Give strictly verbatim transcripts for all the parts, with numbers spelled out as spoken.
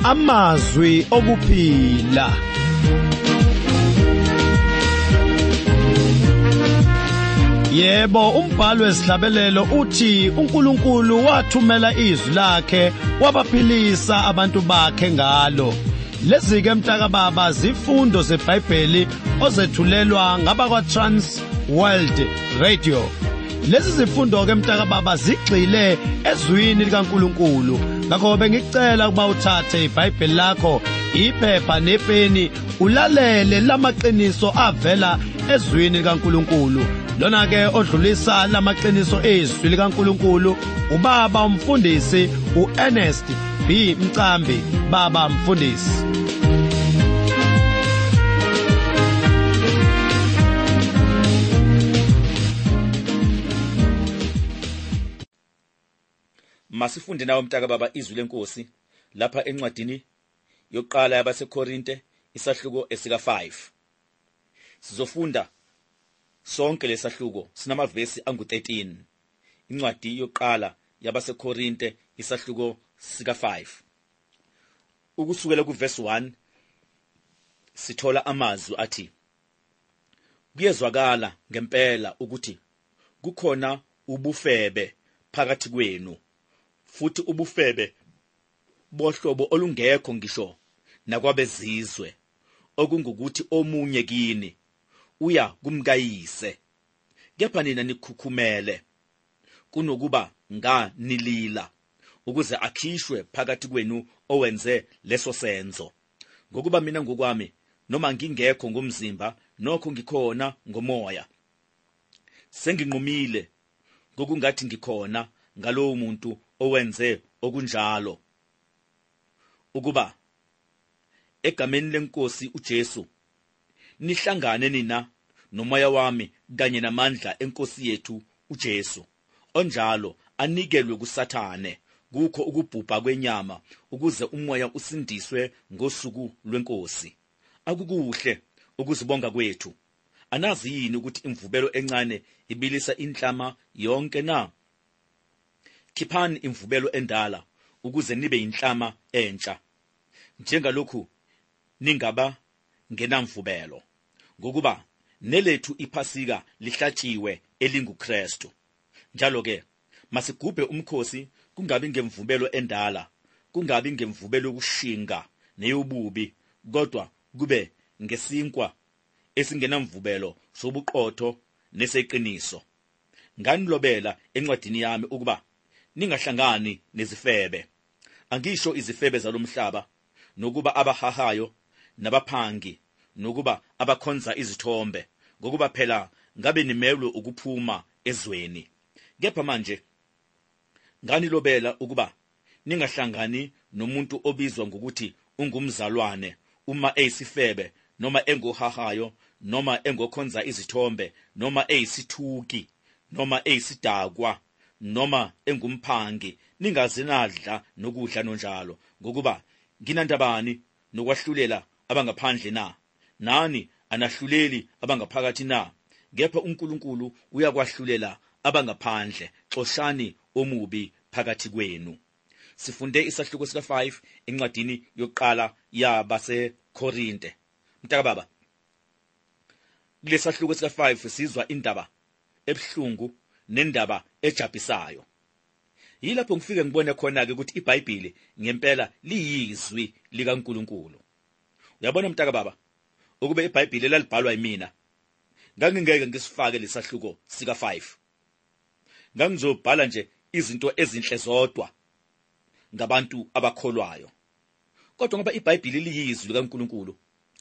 amazwi okuphila. Yebo, umbhalo wesihlabelelo uthi uNkulunkulu wathumela izwi lakhe wabaphilisa abantu bakhe ngalo. Lezi ke mtaka baba zifundo zeBhayibheli ozethulelwa ngabakwa Trans World Radio. Lezi zifundo ke mtaka baba zigxile ezwini likaNkulunkulu. Ngakho bengicela ukuba uthathe iBhayibheli lakho, iphepha nepeni, ulalele lamaqiniso avela ezwini likaNkulunkulu. Lona ke odlulisa lamaqiniso ezwi likaNkulunkulu ubaba umfundisi uErnest B Mcambi. Baba mfundisi. Masifunde nawo mtaka baba izwi lenkosi lapha encwadini yokuqala yabaseKorinte isahluko esika five. Sizofunda sonke lesahluko sinamavesi angu thirteen. Incwadi yokuqala yabaseKorinte isahluko sika five. Ukusukela kuverse one sithola amazwi athi: Kuyezwakala ngempela ukuthi kukhona ubufebe phakathi kwenu, futhi ubufebe bohlobo olungekho ngisho nakwabezizwe, okungukuthi omunye kini uya kumkayise, kepha nina nikhukhumele kunokuba nga nilila, ukuze akhishwe phakathi kwenu owenze leso senzo. Ngokuba mina ngokwami noma ngingekho ngomzimba nokho ngikhona ngomoya, senginqumile ngokungathi ngikhona ngalowo muntu owenze okunjalo, ukuba egameni lenkosi uJesu nihlangane nina nomoya wami kanye namandla enkosi yethu uJesu, onjalo anikelwe kuSathane kukho ukubhubha kwenyama, ukuze umoya usindiswe ngosuku lwenkosi. Akukuhle ukuzibonga kwethu. Anazi yini ukuthi imvubelo encane ibilisa inhlama yonke na? Khiphani imvubelo endala ukuze nibe inhlama entsha, njengalokhu ningaba ngenamvubelo, ngokuba nelethu iphasika lihlatshiwe elinguKristu. Njalo ke masigubhe umkhosi, kungabi ngemvubelo endala, kungabi ngemvubelo yokushinga neyobubi, kodwa kube ngesinkwa esingenamvubelo sobuqotho neseqiniso. Nganilobela encwadini yami ukuba ningahlangani nezifebe. Angisho izifebe zalomhlaba, nokuba abahahayo nabaphangi, nokuba abakhonza izithombe, ngokuba phela ngabe nimelwe ukuphuma ezweni. Kepha manje nganilobela ukuba ningahlangani nomuntu obizwa ngokuthi ungumzalwane, uma eyisifebe noma engohahayo noma engokhonza izithombe noma eyisithuki noma eyisidakwa noma engumphangi. Ningazinadla nokudla nonjalo, ngokuba nginandabani nokwahlulela abangaphandle na? Nani anahluleli abangaphakathi na? Kepha uNkulunkulu uyakwahlulela abangaphandle. Xoshani omubi phakathi kwenu. Sifunde isahluko sika five encwadini yokuqala yabaseKorinte. Mtaka baba, kulesahluko sika five sizwa indaba ebuhlungu nendaba ejabisayo. Yilapho ngifike ngibone khona ke ukuthi iBhayibheli ngempela liyizwi likaNkulunkulu. Uyabona mtaka baba, ukube iBhayibheli lalibhalwa yimina, ngangingeke ngisifake lesahluko sika five. Ngangizobhala nje izinto ezinhle zodwa ngabantu abakholwayo. Kodwa ngoba iBhayibheli liyizwi likaNkulunkulu,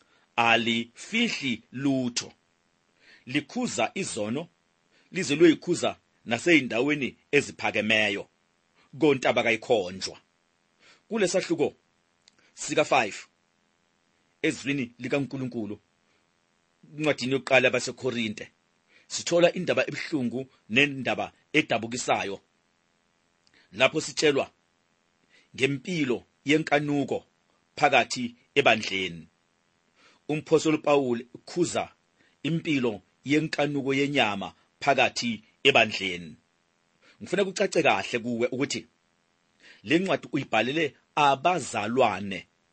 alifihli lutho. Likhuza izono, lize luyikhuza naseyindaweni eziphakemeyo, kontaba kayikhonjwa. Kulesahluko sika five ezwini likaNkulunkulu, incwadini yokuqala yabaseKorinte, sithola indaba ebuhlungu nendaba edabukisayo, lapho sitshelwa ngempilo yenkanuko phakathi ebandleni. Umphostoli Paul ukhuza impilo yenkanuko yenyama phakathi ebandleni. Ngifuna kucace kahle kuwe ukuthi le ncwadi uyibhalele abazalwane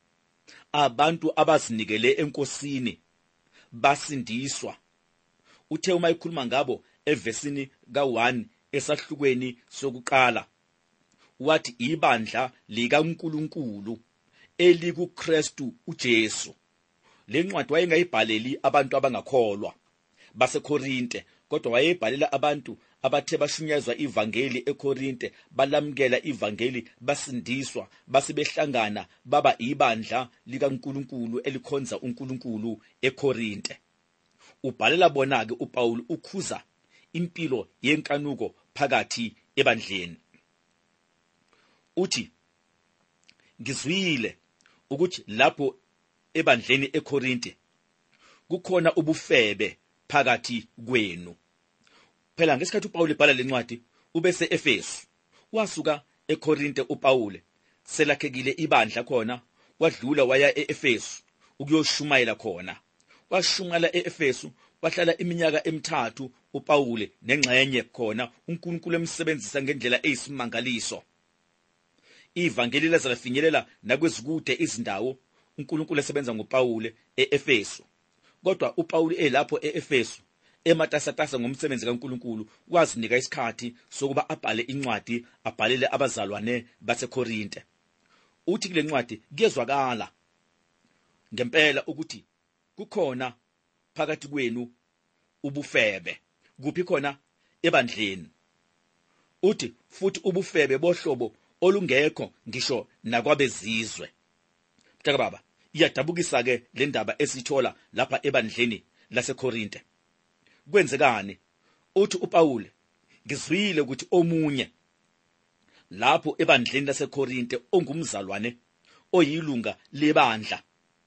abantu abazinikele enkosini basindiswa. Uthe uma ikhuluma ngabo evesini ka one esahlukweni sokuqala wathi ibandla likaNkulunkulu elikuKristu uJesu. Le ncwadi wayengayibhaleli abantu abangakholwa baseKorinte, kodwa wayebhalela abantu abathe bashunyezwa ivangeli eKorinte, balamukela ivangeli, basindiswa, basebehlangana baba ibandla likaNkulunkulu elikhonza uNkulunkulu eKorinte. Ubhalela bona-ke uPaul ukhuza impilo yenkanuko phakathi ebandleni. Uthi, ngizwile ukuthi lapho ebandleni eKorinte kukhona ubufebe phakathi kwenu. Phela ngesikhathi uPaul ebhala lencwadi ubese Efesu, wasuka eKorinte uPaul selakhekile ibandla khona, wadlula waya eEfesu ukuyoshumayela khona. Washumala eEfesu, wahlala iminyaka emithathu uPaul nengxenye khona, uNkulunkulu emsebenzisa ngendlela eyisimangaliso. Ivangeli lazafinyelela nakwezikude izindawo uNkulunkulu esebenza ngoPaul eEfesu. Kodwa uPaul elapho eEfesu ematasatasa ngomsebenzi kaNkulunkulu, wazinika isikhathi sokuba abhale incwadi, abhalele abazalwane baseKorinte. Uthi kule ncwadi kuyezwakala ngempela ukuthi kukhona phakathi kwenu ubufebe. Kuphi khona? Ebandleni. Uthi futhi ubufebe bohlobo olungekho ngisho nakwabezizwe. Mtaka baba, iyadabukisa ke le ndaba esithola lapha ebandleni laseKorinte. Kwenzekani? Uthi uPaul, ngizwile ukuthi omunye lapho ebandleni laseKorinte ongumzalwane oyilunga lebandla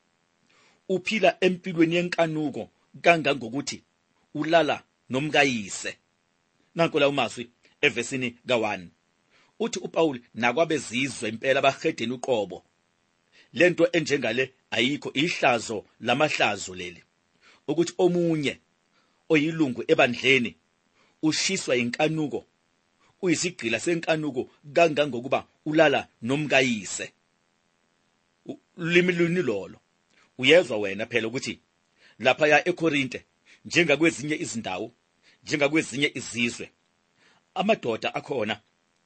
uphila empilweni yenkanuko kangangokuthi ulala nomkayise. Nanko la umazwi evesini ka one. Uthi uPaul nakwabezizwe impela bahedeni uqobo. Lento enjengale ayikho, ihlazo lamahlazo leli, ukuthi omunye oyilungu ebandleni ushiswa inkanuko, uyisigqila senkanuko kangangokuba ulala nomkayise. Limi luni lolo? Uyezwa wena phela ukuthi lapha ya eKorinte njengakwezinye izindawo, njengakwezinye izizwe, amadoda akhona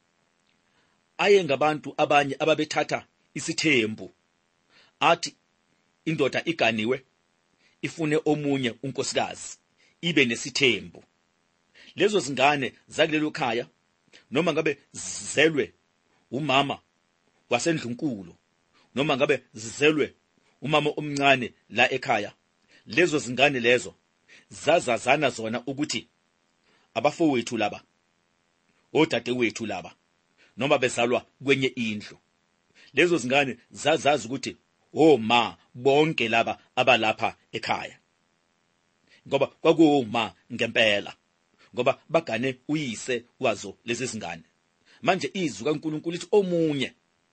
ayengabantu abanye ababethatha isithembu, athi indoda iganiwe ifune omunye unkosikazi ibe nesithembu. Lezo zingane zakulelo khaya noma ngabe zizelwe umama wasendlunkulu noma ngabe zizelwe umama omncane la ekhaya, lezo zingane lezo zazazana zona ukuthi abafowethu laba, odade wethu laba, noma bezalwa kwenye indlu. Lezo zingane zazazi ukuthi oma bonke laba abalapha ekhaya, ngoba kwakuwoma ngempela, ngoba bagane uyise wazo lezi zingane. Manje izwi kaNkulunkulu lithi omunye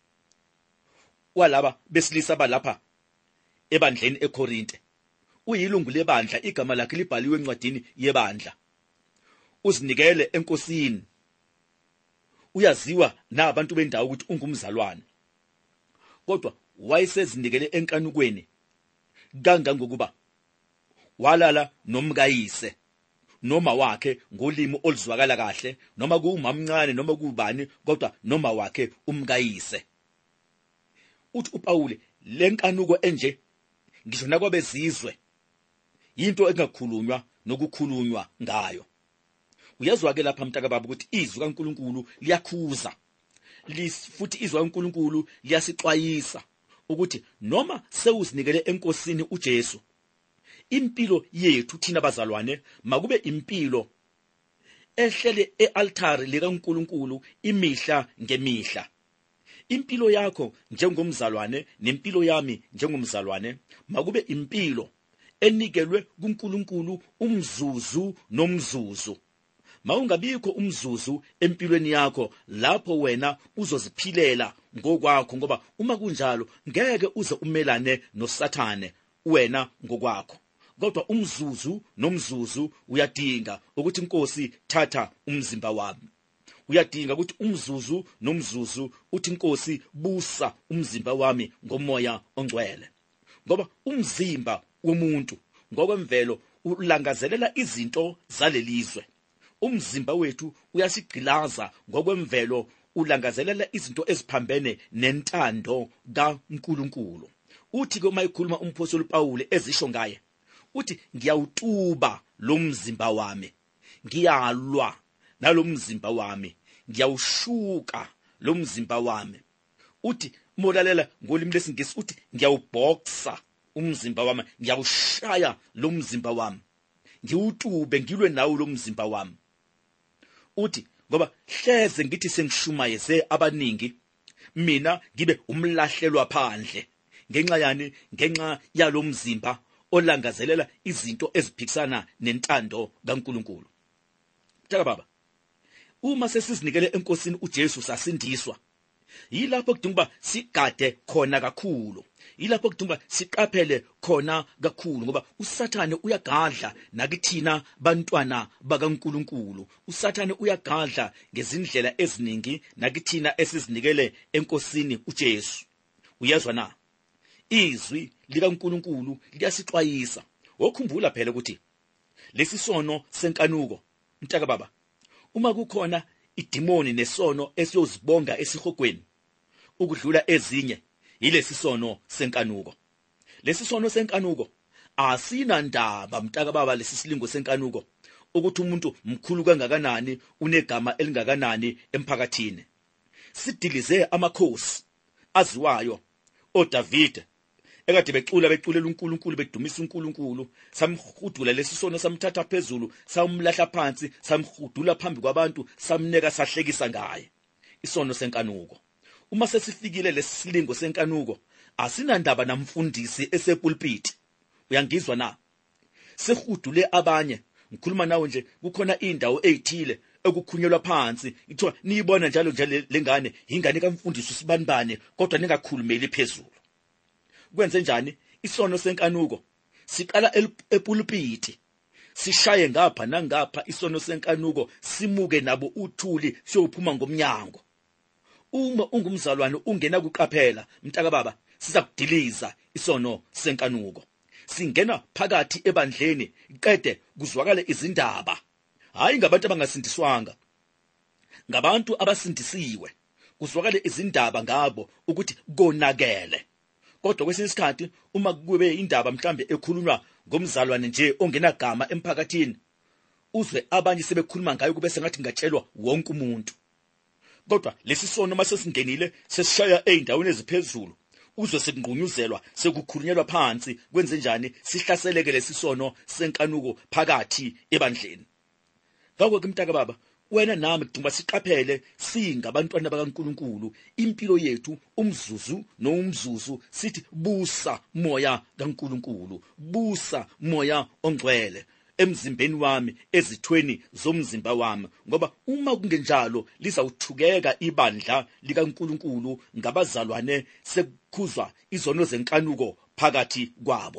walaba besilisa balapha ebandleni eKorinte uyilungu lebandla, igama lakhe libhaliwe encwadini yebandla, uzinikele enkosini, uyaziwa nabantu bendawo ukuthi ungumzalwane, kodwa wayesezinikele enkanukweni kangangokuba walala nomkayise noma wakhe, ngolimi oluzwakala kahle, noma kuwumamncane noma kubani, kodwa noma wakhe umkayise. Uthi uPaul lenkanuko enje ngisho nakwabezizwe into engakhulunywa nokukhulunywa ngayo. Uyezwa ke lapha mntaka baba ukuthi izwi kaNkulunkulu liyakhuza, futhi izwi kaNkulunkulu liyasixwayisa ukuthi noma sewuzinikele enkosini uJesu, impilo yethu thina bazalwane makube impilo ehlele ealtari likaNkulunkulu imihla ngemihla. Impilo yakho njengomzalwane nempilo yami njengomzalwane makube impilo enikelwe kuNkulunkulu umzuzu nomzuzu. Mawungabikho umzuzu empilweni yakho lapho wena uzoziphilela ngokwakho, ngoba uma kunjalo ngeke uze umelane noSathane wena ngokwakho. Kodwa umzuzu nomzuzu uyadinga ukuthi inkosi thatha umzimba wami. Uyadinga ukuthi umzuzu nomzuzu uthi inkosi busa umzimba wami ngomoya ongcwele. ngoba umzimba womuntu ngokwemvelo ulangazelela izinto zalelizwe. Umzimba wethu uyasigqilaza ngokwemvelo ulangazelela izinto eziphambene nentando kaNkulunkulu. Uthi ke uma ikhuluma umpostoli Pawule ezisho ngaye, uthi ngiyawutuba lo mzimba wami, ngiyalwa nalo mzimba wami, ngiyawushuka lo mzimba wami. Uthi molalela ngolimi lesingisi uthi ngiyawuboxa umzimba wami, ngiyawushaya lo mzimba wami, ngiwutube ngilwe nawo lo mzimba wami. Uthi ngoba hleze ngithi sengishumayeze abaningi, mina ngibe umlahlelwa phandle. Ngenxa yani? Ngenxa yalo mzimba olangazelela izinto eziphikisana nentando kaNkulunkulu. Mtaka baba, uma sesizinikele enkosini uJesu sasindiswa, yilapho kudinga sigade khona kakhulu. Yilapho kudinga siqaphele khona kakhulu, ngoba uSathane uyagadla nakithina bantwana bakaNkulunkulu. uSathane uyagadla ngezindlela eziningi nakithina esizinikele enkosini uJesu. Uyezwa na? Izwi likaNkulunkulu liyasixwayisa. Wokhumbula phela ukuthi lesi sono senkanuko, mtaka baba, uma kukhona idimoni nesono esiyozibonga esihogweni ukudlula ezinye, yilesi sono senkanuko. Lesi sono senkanuko asina ndaba, mtaka baba, lesi silingo senkanuko ukuthi umuntu mkhulu kangakanani, unegama elingakanani emphakathini. Sidilize amakhosi aziwayo, oDavid ekade becula beculela uNkulunkulu, bedumisa uNkulunkulu. Samhudula lesi sono, samthatha phezulu, samlahla phansi, samhudula phambi kwabantu, samneka, sahlekisa ngaye. Isono senkanuko. Uma sesifikile lesilingo senkanuko, asinandaba namfundisi esepulpiti. Uyangizwa na? Sehudule abanye. Ngikhuluma nawe nje, kukhona indawo ezithile ekukhunyelwa phansi, ithiwa niyibona njalo nje lengane ingane kaMfundisi uSibanibane, kodwa ningakhulumeli phezulu. Kwenze njani? Isono senkanuko siqala epulpiti, sishaye ngapha nangapha. Isono senkanuko simuke nabo uthuli, siyophuma ngomnyango. Uma ungumzalwane ungena kuqaphela, mtaka baba, siza kudiliza isono senkanuko. Singena phakathi ebandleni, qede kuzwakale izindaba, hayi ngabantu abangasindiswanga, ngabantu abasindisiwe. Kuzwakale izindaba ngabo ukuthi konakele. Kodwa kwesinye isikhathi uma kube indaba mhlambe ekhulunywa ngomzalwane nje ongenagama emphakathini, uzwe abanye sebekhuluma ngayo kube sengathi ngatshelwa wonke umuntu. Kodwa lesi sono mase singenile, sesishaya eindaweni eziphezulu, uzwe sekungqunyuzelwa, sekukhulunyelwa phansi. Kwenze njani? Sihlaseleke lesi sono senkanuko phakathi ebandleni. Ngakho ke mtaka baba, wena nami kudinga siqaphele singabantwana bakaNkulunkulu. Impilo yethu umzuzu nomzuzu sithi busa moya kaNkulunkulu, busa moya ongcwele emzimbeni wami, ezithweni zomzimba wami, ngoba uma kungenjalo lizawuthukeka ibandla likaNkulunkulu ngabazalwane sekukhuzwa izono zenkanuko phakathi kwabo.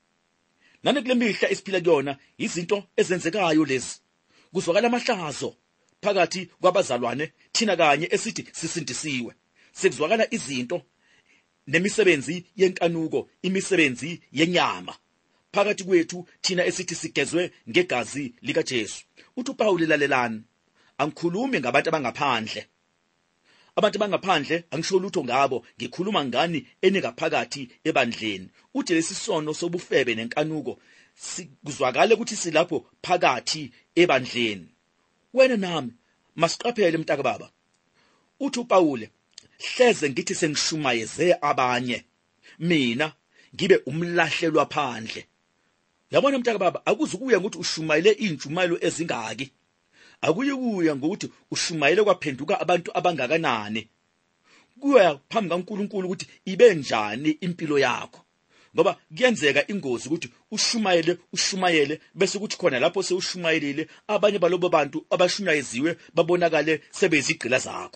Nane kule mihla esiphila kuyona izinto ezenzekayo lezi, kuzwakala amahlazo phakathi kwabazalwane thina kanye esithi sisindisiwe. Sekuzwakala izinto nemisebenzi yenkanuko, imisebenzi yenyama phakathi kwethu thina esithi sigezwe ngegazi likaJesu. Uthi uPawuli, lalelani, angikhulumi ngabantu abangaphandle. Abantu bangaphandle angisho lutho ngabo, ngikhuluma ngani eningaphakathi ebandleni. Uthi lesi sono sobufebe nenkanuko sikuzwakale ukuthi silapho phakathi ebandleni. Wena nami masiqaphele mtaka baba. Uthi uPawule, hleze ngithi sengishumayeze abanye, mina ngibe umlahlelwa phandle. Yabona mtaka baba, akuzukuya ngokuthi ushumayele intshumayelo ezingaki, akuyikuya ngokuthi ushumayele kwaphenduka abantu abangakanani. Kuya phambi kaNkulunkulu ukuthi ibe njani impilo yakho, ngoba kuyenzeka ingozi ukuthi ushumayele ushumayele bese kuthi khona lapho sewushumayelile abanye balobo bantu abashunyayeziwe babonakale sebezigqila zakho.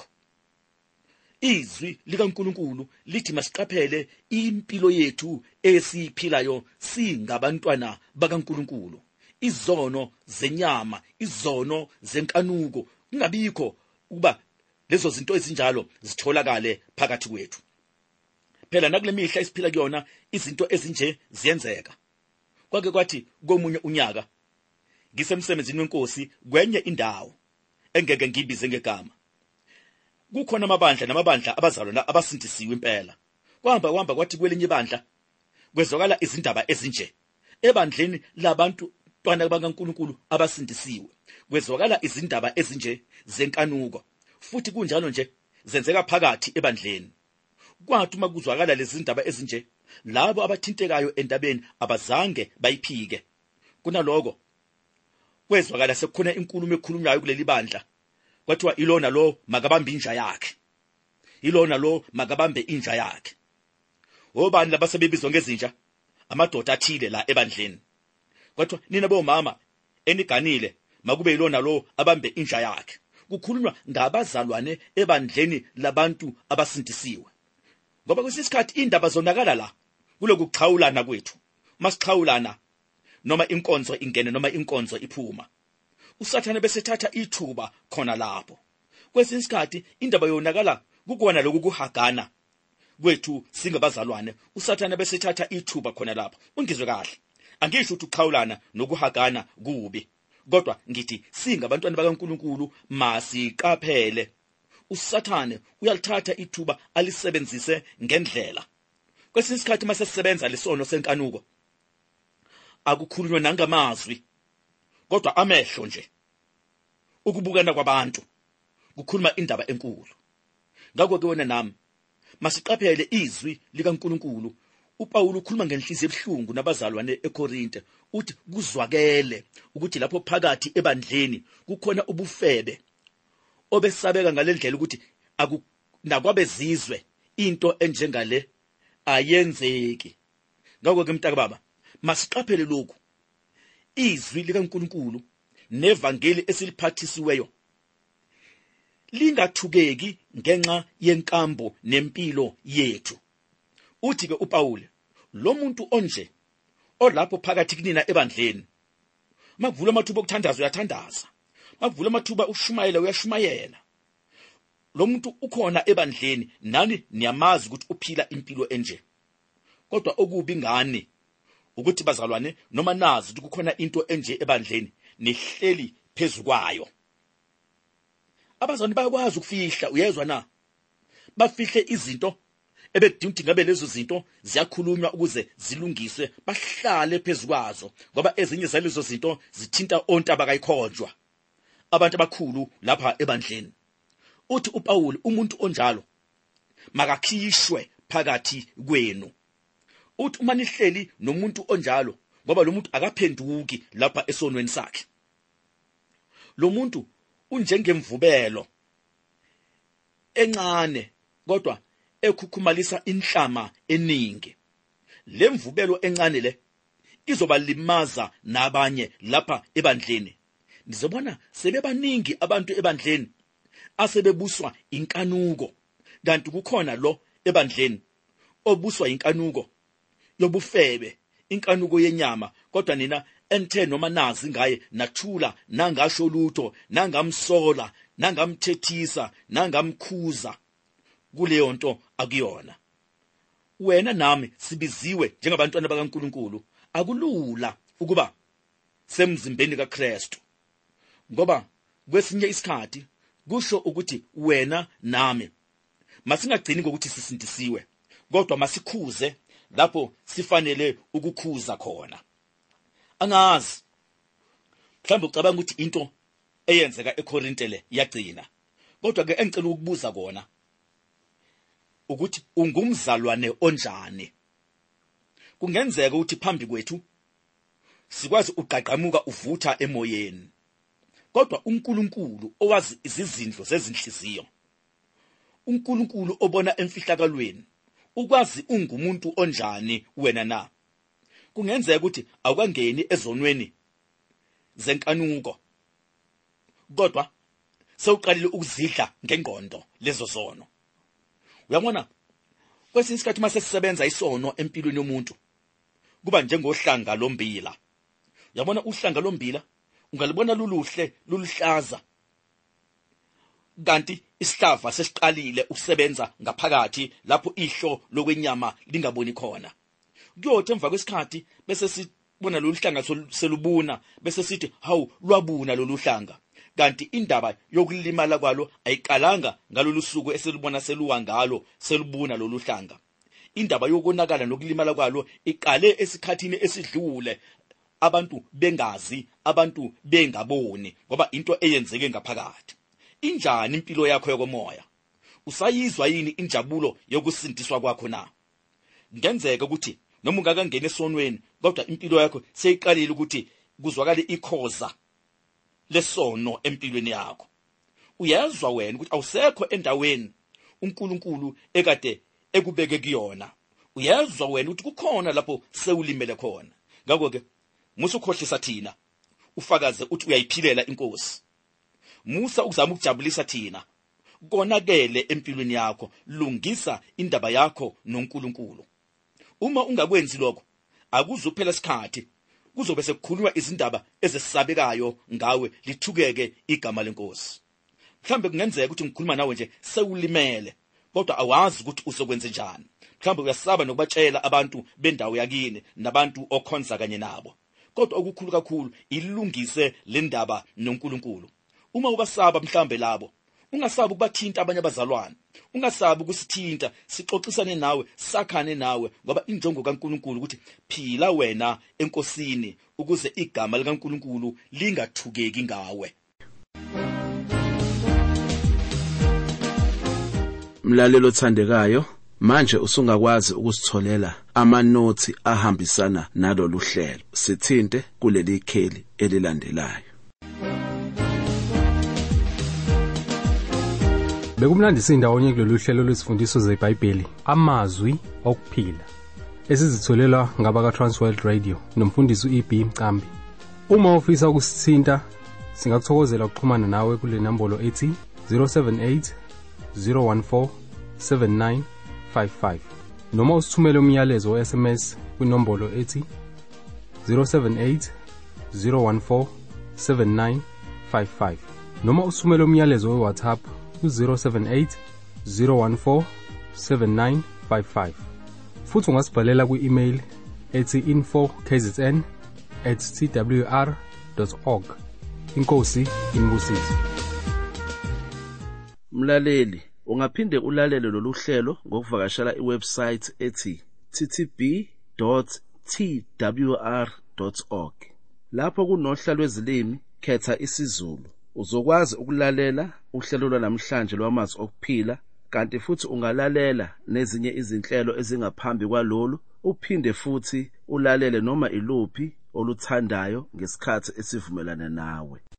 Izwi likaNkulunkulu lithi masiqaphele impilo yethu esiphilayo singabantwana bakaNkulunkulu. Izono zenyama, izono zenkanuko kungabikho ukuba lezo zinto ezinjalo zitholakale phakathi kwethu. phela nakule mihla isiphila kuyona izinto ezinje ziyenzeka. Kwake kwathi komunye unyaka ngisemsebenzini wenkosi kwenye indawo engeke ngibize ngegama. Kukhona amabandla namabandla abazalwana abasindisiwe impela. Kwahamba kwahamba kwathi kwelinye ibandla kwezwakala izindaba ezinje. Ebandleni labantu ntwana bakaNkulunkulu abasindisiwe kwezwakala izindaba ezinje zenkanuko, futhi kunjalo nje zenzeka phakathi ebandleni. Kwathi uma kuzwakala lezi zindaba ezinje, labo abathintekayo endabeni abazange bayiphike. Kunaloko kwezwakala sekukhona inkulumo ekhulunywayo kuleli bandla, kwathiwa ilona lo makabambe inja yakhe, ilona lo makabambe inja yakhe. Obani labasebebizwa ngezinja? Amadoda athile la ebandleni. Kwathiwa nina bomama eniganile makube ilona lo abambe inja yakhe. Kukhulunywa ngabazalwane ebandleni labantu abasindisiwe. Ngoba kwesisikhathi indaba zonakala la kuloku kuxhawulana kwethu. Masixhawulana noma inkonzo ingene noma inkonzo iphuma, uSathane bese thatha ithuba khona lapho. Kwesisikhathi indaba yonakala kukona lokhu kuhagana kwethu singabazalwane, uSathane bese thatha ithuba khona lapho. Ungizwe kahle, angisho ukuthi uxhawulana nokuhagana kubi, kodwa ngithi singabantwana bakaNkulunkulu masiqaphele. uSathane uyalithatha ithuba alisebenzise ngendlela. Kwesinye isikhathi mase sisebenza lesono senkanuko akukhulunywa nangamazwi, kodwa amehlo nje, ukubukana kwabantu kukhuluma indaba enkulu. Ngakho ke wena nami masiqaphele izwi likaNkulunkulu. uPaul ukhuluma ngenhliziyo ebuhlungu nabazalwane eKorinte, uthi kuzwakele ukuthi lapho phakathi ebandleni kukhona ubufebe obesabeka ngalendlela ukuthi akunakwabe into enjengale ayenzeki. Ngakho ke mntaka baba, masiqaphele lokhu. Izwi likaNkulunkulu nevangeli esiliphathisiweyo lingathukeki ngenxa yenkambo nempilo yethu. Uthi ke uPaul, lo muntu onje olapho phakathi kunina ebandleni, makuvula amathuba okuthandaza uyathandaza, makuvula amathuba ushumayela uyashumayela. Lo muntu ukhona ebandleni, nani niyamazi ukuthi uphila impilo enje. Kodwa okubi ngani ukuthi bazalwane noma nazi ukuthi kukhona into enje ebandleni nihleli phezukwayo. Abazalwane bayakwazi ukufihla, uyezwa na? Bafihle izinto ebedinga ukuthi ngabe lezo zinto ziyakhulunywa ukuze zilungiswe, bahlale phezukwazo, ngoba ezinye zalezo zinto zithinta ontaba kayikhonjwa, abantu abakhulu lapha ebandleni. Uthi uPaul umuntu onjalo makakhishwe phakathi kwenu. Uthi uma nihleli nomuntu onjalo, ngoba lo muntu akaphenduki lapha esonweni sakhe. Lo muntu unjengemvubelo encane kodwa ekhukhumalisa inhlama eningi. Le mvubelo encane le izobalimaza nabanye lapha ebandleni. Nizobona sebebaningi abantu ebandleni asebebuswa inkanuko, kanti kukhona lo ebandleni obuswa inkanuko yobufebe, inkanuko yenyama, kodwa nina enthe noma nazi ngaye nathula nangasho lutho, nangamsola, nangamthethisa, nangamkhuza. Kuleyo nto akuyona. Wena nami sibiziwe njengabantwana bakaNkulunkulu. Akulula ukuba semzimbeni kaKristu, ngoba kwesinye isikhathi kusho ukuthi wena nami masingagcini ngokuthi sisindisiwe, kodwa masikhuze lapho sifanele ukukhuza khona. Angazi mhlawumbe ucabanga ukuthi into eyenzeka eKorinte le yagcina, kodwa ke engicela ukubuza kona ukuthi ungumzalwane onjani. Kungenzeka ukuthi phambi kwethu sikwazi uqaqamuka uvutha emoyeni, kodwa uNkulunkulu owazi izizindlo zezinhliziyo, uNkulunkulu obona emfihlakalweni, ukwazi ungumuntu onjani wena na. Kungenzeka ukuthi awukangeni ezonweni zenkanuko, kodwa sewuqalile ukuzidla ngengqondo lezo zono. Uyabona, kwesinye isikhathi mase sisebenza isono empilweni yomuntu kuba njengohlanga lombila. Uyabona uhlanga lombila ungalibona luluhle luluhlaza, kanti isihlava sesiqalile ukusebenza ngaphakathi lapho ihlo lokwenyama lingaboni khona. Kuyothi emva kwesikhathi bese sibona lolu hlanga selubuna bese sithi hawu lwabuna lolu hlanga, kanti indaba yokulimala kwalo ayiqalanga ngalolu suku eselibona seluwa ngalo selubuna lolu hlanga. Indaba yokonakala nokulimala kwalo iqale esikhathini esidlule, abantu bengazi, abantu bengaboni, ngoba into eyenzeke ngaphakathi. Injani impilo yakho yokomoya? Usayizwa yini injabulo yokusindiswa kwakho na? Ngenzeka ukuthi noma ungakangena esonweni kodwa impilo yakho seyiqalile ukuthi kuzwakale ikhoza lesono empilweni yakho. Uyezwa wena ukuthi awusekho endaweni uNkulunkulu ekade ekubeke kuyona. Uyezwa wena ukuthi kukhona lapho sewulimele khona. Ngakho ke musu khohlisa thina ufakaze uthi uyayiphilela inkosi. Musa uzama ukujabulisa thina. Konakele empilweni yakho, lungisa indaba yakho noNkulunkulu. Uma ungakwenzi lokho, akuzuphela isikhathi kuzobe sekukhulunywa izindaba ezesabekayo ngawe lithukeke igama lenkosi. Mhlambe kungenzeka ukuthi ngikhuluma nawe nje sewulimele, kodwa awazi ukuthi uzokwenza njani. Mhlambe uyasaba nokubatshela abantu bendawo yakini nabantu okhonza kanye nabo. Kodwa okukhulu kakhulu ilungise le ndaba noNkulunkulu. Uma ubasaba mhlambe labo, ungasabi ukubathinta abanye abazalwane. Ungasabi ukusithinta, sixoxisane nawe, sakhane nawe, ngoba injongo kaNkulunkulu ukuthi phila wena enkosini ukuze igama likaNkulunkulu lingathukeki ngawe. Mlalelo othandekayo, manje usungakwazi ukusitholela amanothi ahambisana nalolu hlelo. Sithinte kuleli kheli elilandelayo. Bekumnandi sindawonye kulolu hlelo lwesifundiso zeBhayibheli, amazwi okuphila, esizitholela ngabaka Transworld Radio nomfundisi uE B Mcambi. Uma ufisa ukusithinta, singakuthokozela ukuxhumana nawe kule nombolo ethi zero seven eight zero one four seven nine five five noma usithumele umyalezo we S M S kwinombolo ethi zero seven eight zero one four seven nine five five noma usithumele umyalezo we WhatsApp ku zero seven eight zero one four seven nine five five. Futhi ungasibhalela ku-email ethi info k z n at t w r dot org. Inkosi inibusise. Mlaleli, ungaphinde ulalele lolu hlelo ngokuvakashela iwebsite ethi t t b dot t w r dot org. Lapho kunohla lwezilimi, khetha isiZulu. Uzokwazi ukulalela uhlelo lwanamhlanje lwamazwi okuphila, kanti futhi ungalalela nezinye izinhlelo ezingaphambi kwalolu, uphinde futhi ulalele noma iluphi oluthandayo ngesikhathi esivumelana nawe.